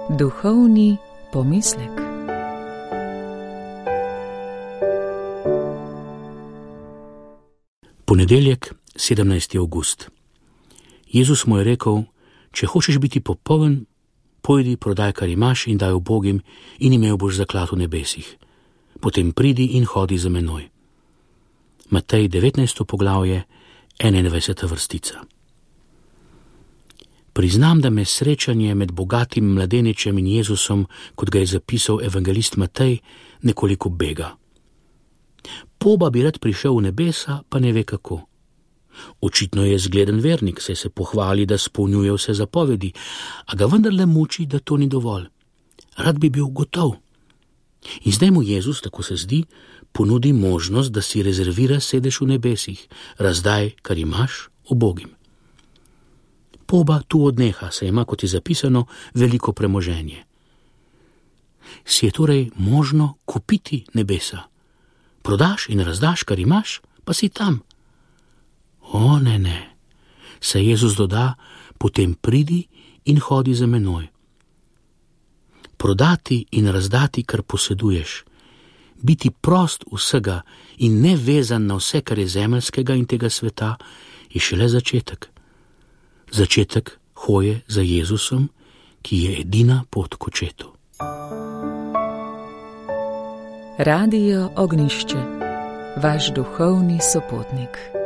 Duhovni pomislek. Ponedeljek, 17. avgust. Jezus mu je rekel: če hočeš biti popoln, pojdi, prodaj, kar imaš, in daj ubogim, in imel boš zaklad v nebesih. Potem pridi in hodi za menoj. Matej 19. poglavje, 21. vrstica. Priznam, da me srečanje med bogatim mladeničem in Jezusom, kot ga je zapisal evangelist Matej, nekoliko bega. Poba bi rad prišel v nebesa, pa ne ve kako. Očitno je zgleden vernik, saj se pohvali, da spolnjuje vse zapovedi, a ga vendarle muči, da to ni dovolj. Rad bi bil gotov. In zdaj mu Jezus, tako se zdi, ponudi možnost, da si rezervira sedež v nebesih, razdaj, kar imaš, ubogim. Poba tu odneha, saj ima, kot je zapisano, veliko premoženje. Si je torej možno kupiti nebesa. Prodaš in razdaš, kar imaš, pa si tam. O, ne, se Jezus doda, potem pridi in hodi za menoj. Prodati in razdati, kar poseduješ, biti prost vsega in ne vezan na vse, kar je zemeljskega in tega sveta, je šele začetek. Začetek hoje za Jezusom, ki je edina pot k očetu. Radio Ognišče, vaš duhovni sopotnik.